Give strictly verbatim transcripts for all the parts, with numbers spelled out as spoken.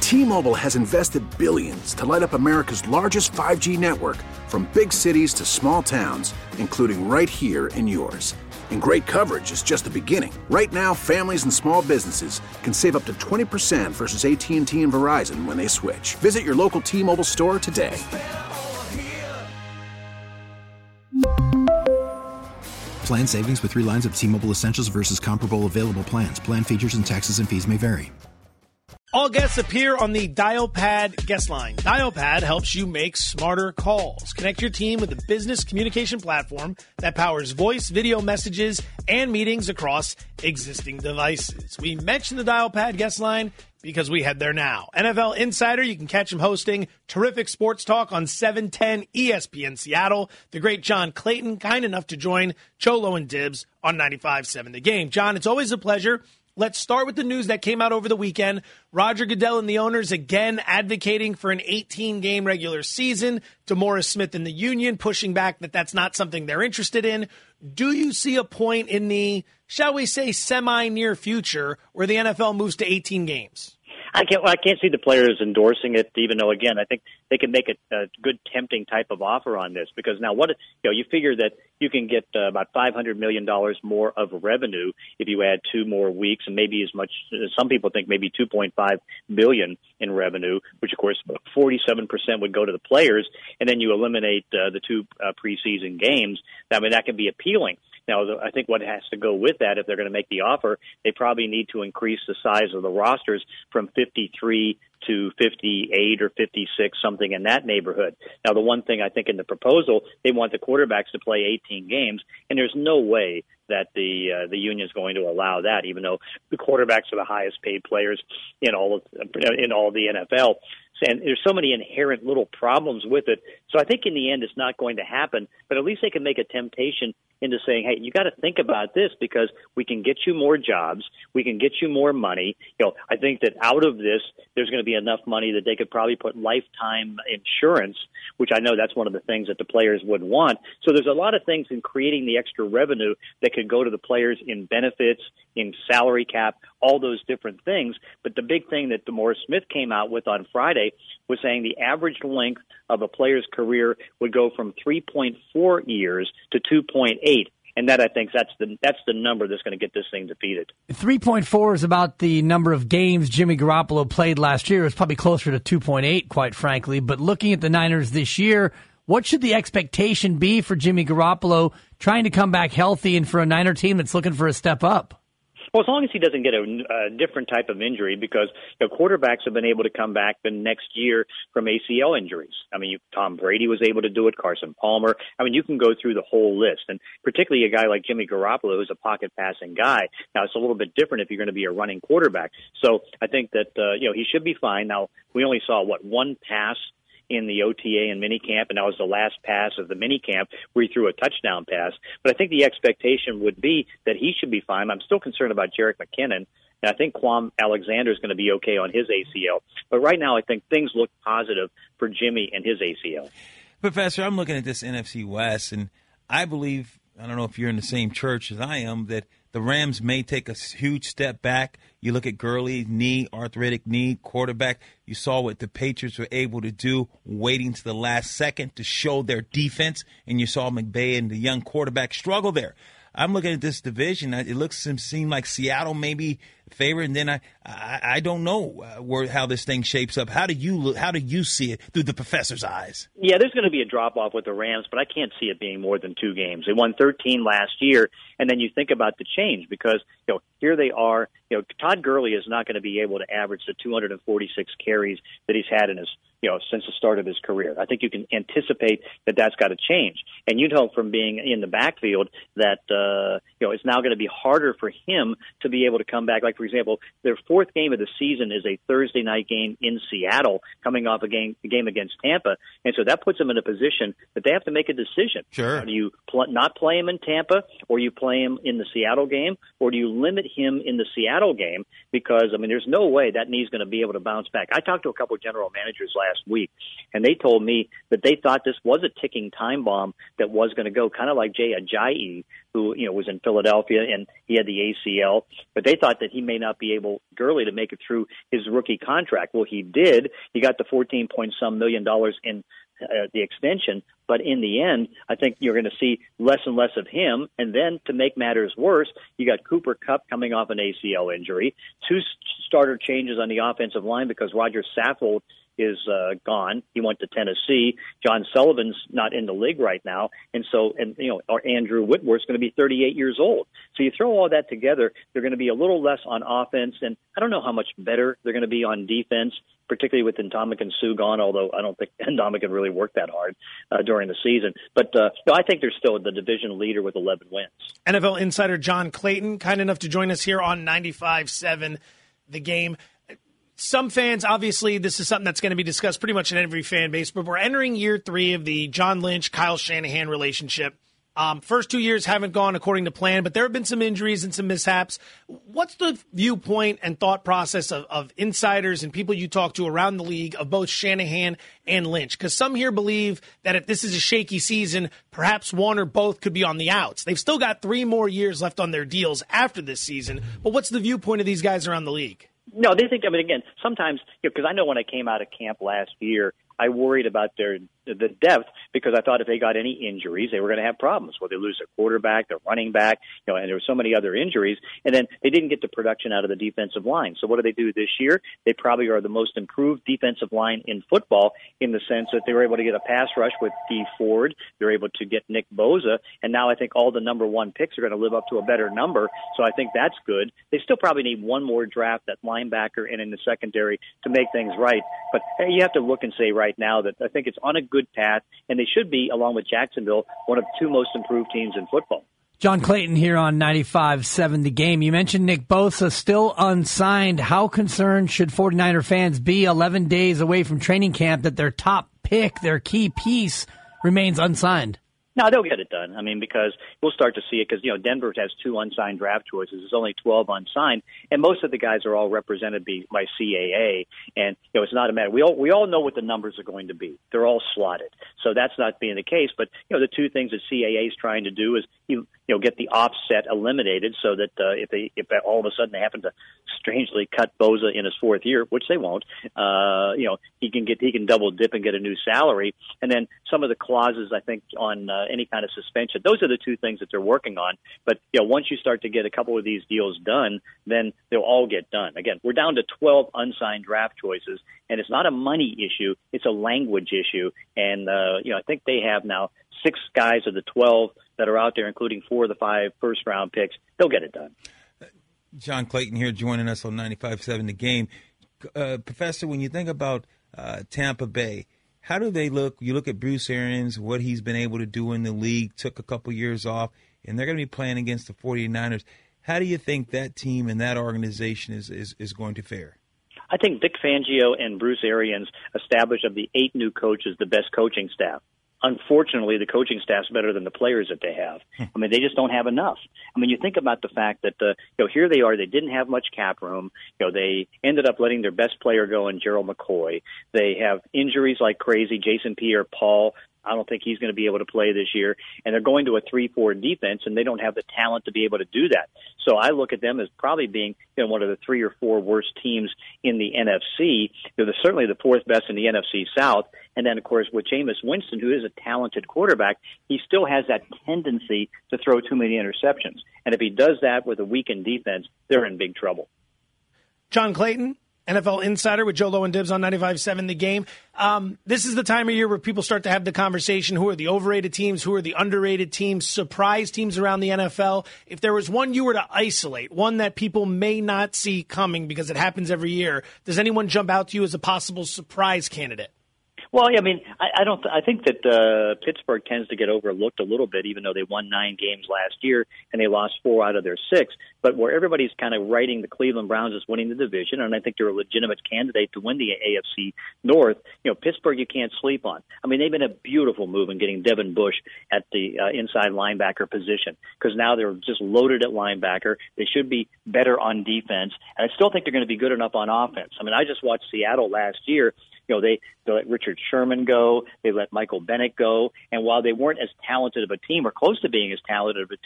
T-Mobile has invested billions to light up America's largest five G network, from big cities to small towns, including right here in yours. And great coverage is just the beginning. Right now, families and small businesses can save up to twenty percent versus A T and T and Verizon when they switch. Visit your local T-Mobile store today. Plan savings with three lines of T-Mobile Essentials versus comparable available plans. Plan features and taxes and fees may vary. All guests appear on the DialPad guest line. DialPad helps you make smarter calls. Connect your team with a business communication platform that powers voice, video messages, and meetings across existing devices. We mentioned the DialPad guest line because we head there now. N F L Insider, you can catch him hosting terrific sports talk on seven ten E S P N Seattle. The great John Clayton, kind enough to join Cholo and Dibs on ninety-five seven The Game. John, it's always a pleasure. Let's start with the news that came out over the weekend. Roger Goodell and the owners again advocating for an eighteen-game regular season. DeMaurice Smith and the union pushing back that that's not something they're interested in. Do you see a point in the, shall we say, semi-near future where the N F L moves to eighteen games? I can't. Well, I can't see the players endorsing it. Even though, again, I think they can make a, a good, tempting type of offer on this. Because now, what you know, you figure that you can get uh, about five hundred million dollars more of revenue if you add two more weeks, and maybe as much. Some people think maybe two point five billion in revenue, which of course forty-seven percent would go to the players, and then you eliminate uh, the two uh, preseason games. I mean, that can be appealing. Now, I think what has to go with that, if they're going to make the offer, they probably need to increase the size of the rosters from fifty-three to fifty-eight or fifty-six, something in that neighborhood. Now, the one thing I think in the proposal, they want the quarterbacks to play eighteen games, and there's no way that the uh, the union is going to allow that, even though the quarterbacks are the highest paid players in all of, in all the N F L. And there's so many inherent little problems with it. So I think in the end it's not going to happen, but at least they can make a temptation into saying, hey, you got to think about this because we can get you more jobs. We can get you more money. You know, I think that out of this, there's going to be enough money that they could probably put lifetime insurance, which I know that's one of the things that the players would want. So there's a lot of things in creating the extra revenue that could go to the players in benefits, in salary cap, all those different things. But the big thing that DeMaurice Smith came out with on Friday was saying the average length of a player's career would go from three point four years to two point eight. And that, I think, that's the that's the number that's going to get this thing defeated. three point four is about the number of games Jimmy Garoppolo played last year. It's probably closer to two point eight, quite frankly. But looking at the Niners this year, what should the expectation be for Jimmy Garoppolo trying to come back healthy and for a Niner team that's looking for a step up? Well, as long as he doesn't get a, a different type of injury, because you know, quarterbacks have been able to come back the next year from A C L injuries. I mean, you, Tom Brady was able to do it, Carson Palmer. I mean, you can go through the whole list, and particularly a guy like Jimmy Garoppolo, who's a pocket passing guy. Now, it's a little bit different if you're going to be a running quarterback. So I think that uh, you know he should be fine. Now, we only saw what one pass in the O T A and minicamp, and that was the last pass of the minicamp where he threw a touchdown pass. But I think the expectation would be that he should be fine. I'm still concerned about Jerick McKinnon, and I think Kwame Alexander is going to be okay on his A C L. But right now, I think things look positive for Jimmy and his A C L. Professor, I'm looking at this N F C West, and I believe, I don't know if you're in the same church as I am, that the Rams may take a huge step back. You look at Gurley, knee, arthritic knee, quarterback. You saw what the Patriots were able to do, waiting to the last second to show their defense, and you saw McVay and the young quarterback struggle there. I'm looking at this division. It looks to seem like Seattle may be favored, and then I, I, I don't know uh, where how this thing shapes up. How do you look, how do you see it through the professor's eyes? Yeah, there's going to be a drop off with the Rams, but I can't see it being more than two games. They won thirteen last year, and then you think about the change because you know here they are. You know, Todd Gurley is not going to be able to average the two hundred forty-six carries that he's had in his you know since the start of his career. I think you can anticipate that that's got to change, and you know from being in the backfield that uh, you know it's now going to be harder for him to be able to come back. Like for example, their fourth game of the season is a Thursday night game in Seattle, coming off a game a game against Tampa, and so that puts them in a position that they have to make a decision. Sure. Do you pl- not play him in Tampa, or you play him in the Seattle game, or do you limit him in the Seattle game? Because I mean, there's no way that knee's going to be able to bounce back. I talked to a couple of general managers last week, and they told me that they thought this was a ticking time bomb that was going to go, kind of like Jay Ajayi who, you know, was in Philadelphia, and he had the A C L. But they thought that he may not be able, Gurley, to make it through his rookie contract. Well, he did. He got the fourteen point some million dollars in uh, the extension. But in the end, I think you're going to see less and less of him. And then to make matters worse, you got Cooper Kupp coming off an A C L injury, two starter changes on the offensive line because Roger Saffold is uh, gone. He went to Tennessee. John Sullivan's not in the league right now. And so, and you know, our Andrew Whitworth's going to be thirty-eight years old. So you throw all that together, they're going to be a little less on offense. And I don't know how much better they're going to be on defense, particularly with Ndamukong Suh gone, although I don't think Ndamukong really worked that hard uh, during the season. But uh, no, I think they're still the division leader with eleven wins. N F L insider John Clayton, kind enough to join us here on ninety-five seven The Game. Some fans, obviously, this is something that's going to be discussed pretty much in every fan base, but we're entering year three of the John Lynch, Kyle Shanahan relationship. Um, first two years haven't gone according to plan, but there have been some injuries and some mishaps. What's the viewpoint and thought process of, of insiders and people you talk to around the league of both Shanahan and Lynch? Because some here believe that if this is a shaky season, perhaps one or both could be on the outs. They've still got three more years left on their deals after this season, but what's the viewpoint of these guys around the league? No, they think, I mean, again, sometimes, because you know, I know when I came out of camp last year, I worried about their the depth because I thought if they got any injuries, they were going to have problems. Well, they lose their quarterback, their running back, you know, and there were so many other injuries. And then they didn't get the production out of the defensive line. So what do they do this year? They probably are the most improved defensive line in football in the sense that they were able to get a pass rush with Dee Ford. They're able to get Nick Bosa. And now I think all the number one picks are going to live up to a better number. So I think that's good. They still probably need one more draft at linebacker and in the secondary to make things right. But hey, you have to look and say right now that I think it's on a good path, and they should be, along with Jacksonville, one of the two most improved teams in football. John Clayton here on ninety-five seven The Game. You mentioned Nick Bosa still unsigned. How concerned should 49er fans be eleven days away from training camp that their top pick, their key piece, remains unsigned? No, they'll get it done. I mean, because we'll start to see it because, you know, Denver has two unsigned draft choices. There's only twelve unsigned, and most of the guys are all represented by C A A. And, you know, it's not a matter. We all, we all know what the numbers are going to be. They're all slotted. So that's not being the case. But, you know, the two things that C A A is trying to do is, you, you know, get the offset eliminated so that uh, if they if all of a sudden they happen to strangely cut Bosa in his fourth year, which they won't, uh, you know, he can get he can double dip and get a new salary. And then some of the clauses, I think, on uh, any kind of suspension, those are the two things that they're working on. But, you know, once you start to get a couple of these deals done, then they'll all get done. Again, we're down to twelve unsigned draft choices, and it's not a money issue. It's a language issue. And, uh, you know, I think they have now six guys of the twelve that are out there, including four of the five first-round picks. They'll get it done. John Clayton here joining us on ninety-five seven The Game. Uh, Professor, when you think about uh, Tampa Bay, how do they look? You look at Bruce Arians, what he's been able to do in the league, took a couple years off, and they're going to be playing against the 49ers. How do you think that team and that organization is, is, is going to fare? I think Vic Fangio and Bruce Arians established of the eight new coaches the best coaching staff. Unfortunately, the coaching staff's better than the players that they have. I mean, they just don't have enough. I mean, you think about the fact that, uh, you know, here they are. They didn't have much cap room. You know, they ended up letting their best player go in Gerald McCoy. They have injuries like crazy. Jason Pierre-Paul, I don't think he's going to be able to play this year. And they're going to a three four defense, and they don't have the talent to be able to do that. So I look at them as probably being, you know, one of the three or four worst teams in the N F C. They're the, certainly the fourth best in the N F C South. And then, of course, with Jameis Winston, who is a talented quarterback, he still has that tendency to throw too many interceptions. And if he does that with a weakened defense, they're in big trouble. John Clayton, N F L Insider with Joe Low and Dibs on ninety-five seven The Game. Um, this is the time of year where people start to have the conversation, who are the overrated teams, who are the underrated teams, surprise teams around the N F L. If there was one you were to isolate, one that people may not see coming because it happens every year, does anyone jump out to you as a possible surprise candidate? Well, I mean, I, I don't. I think that uh, Pittsburgh tends to get overlooked a little bit, even though they won nine games last year and they lost four out of their six. But where everybody's kind of writing the Cleveland Browns as winning the division, and I think they're a legitimate candidate to win the A F C North. You know, Pittsburgh you can't sleep on. I mean, they've been a beautiful move in getting Devin Bush at the uh, inside linebacker position because now they're just loaded at linebacker. They should be better on defense, and I still think they're going to be good enough on offense. I mean, I just watched Seattle last year. You know, they, they let Richard Sherman go. They let Michael Bennett go. And while they weren't as talented of a team or close to being as talented of a team,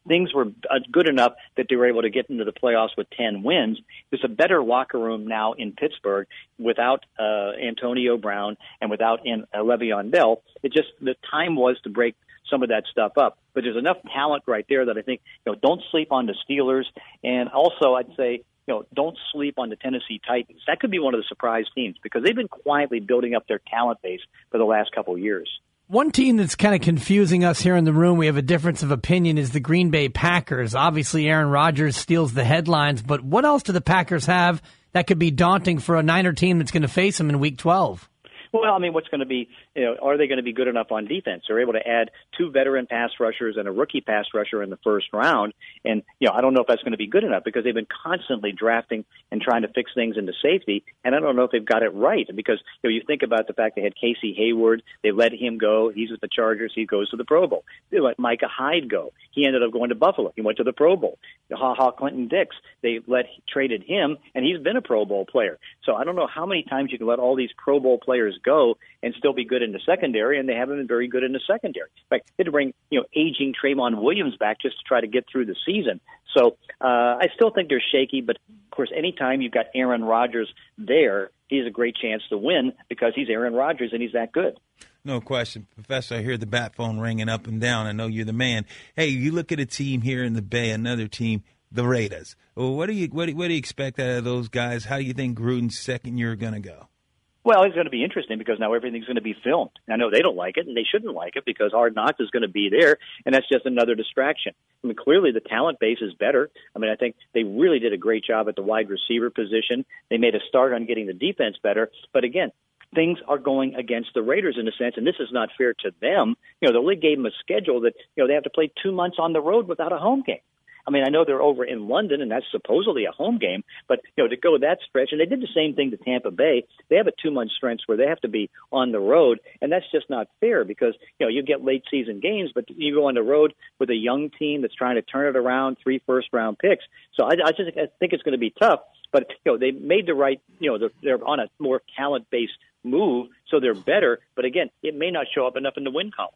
things were uh, good enough that they were able to get into the playoffs with ten wins. There's a better locker room now in Pittsburgh without uh, Antonio Brown and without in, uh, Le'Veon Bell. It just, the time was to break some of that stuff up. But there's enough talent right there that I think, you know, don't sleep on the Steelers. And also, I'd say, you know, don't sleep on the Tennessee Titans. That could be one of the surprise teams because they've been quietly building up their talent base for the last couple of years. One team that's kind of confusing us here in the room, we have a difference of opinion, is the Green Bay Packers. Obviously, Aaron Rodgers steals the headlines, but what else do the Packers have that could be daunting for a Niner team that's going to face them in Week twelve? Well, I mean, what's going to be, you know, are they going to be good enough on defense? They're able to add two veteran pass rushers and a rookie pass rusher in the first round. And, you know, I don't know if that's going to be good enough because they've been constantly drafting and trying to fix things into safety. And I don't know if they've got it right because, you know, you think about the fact they had Casey Hayward. They let him go. He's with the Chargers. He goes to the Pro Bowl. They let Micah Hyde go. He ended up going to Buffalo. He went to the Pro Bowl. Ha Ha Clinton Dix, they let traded him, and he's been a Pro Bowl player. So I don't know how many times you can let all these Pro Bowl players go and still be good in the secondary, and they haven't been very good in the secondary. In fact, they had to bring, you know, aging Trayvon Williams back just to try to get through the season. So uh, I still think they're shaky, but, of course, anytime you've got Aaron Rodgers there, he has a great chance to win because he's Aaron Rodgers and he's that good. No question. Professor, I hear the bat phone ringing up and down. I know you're the man. Hey, you look at a team here in the Bay, another team, the Raiders. Well, what do you what do, what do you expect out of those guys? How do you think Gruden's second year going to go? Well, it's going to be interesting because now everything's going to be filmed. I know they don't like it, and they shouldn't like it because Hard Knocks is going to be there, and that's just another distraction. I mean, clearly the talent base is better. I mean, I think they really did a great job at the wide receiver position. They made a start on getting the defense better. But again, things are going against the Raiders in a sense, and this is not fair to them. You know, the league gave them a schedule that, you know, they have to play two months on the road without a home game. I mean, I know they're over in London, and that's supposedly a home game, but, you know, to go that stretch, and they did the same thing to Tampa Bay. They have a two-month stretch where they have to be on the road, and that's just not fair because, you know, you get late-season games, but you go on the road with a young team that's trying to turn it around, three first-round picks. So I, I just I think it's going to be tough, but, you know, they made the right, you know, they're, they're on a more talent-based move, so they're better, but, again, it may not show up enough in the win column.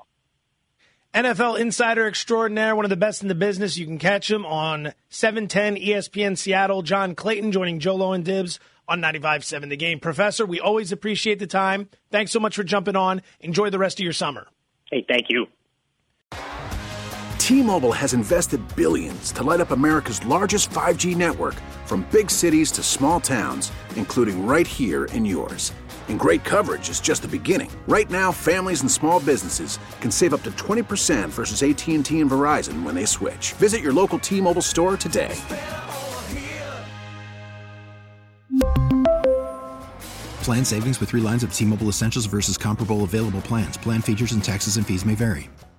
N F L insider extraordinaire, one of the best in the business. You can catch him on seven ten E S P N Seattle. John Clayton joining Jolo and Dibs on ninety-five point seven The Game. Professor, we always appreciate the time. Thanks so much for jumping on. Enjoy the rest of your summer. Hey, thank you. T-Mobile has invested billions to light up America's largest five G network from big cities to small towns, including right here in yours. And great coverage is just the beginning. Right now, families and small businesses can save up to twenty percent versus A T and T and Verizon when they switch. Visit your local T-Mobile store today. Plan savings with three lines of T-Mobile Essentials versus comparable available plans. Plan features and taxes and fees may vary.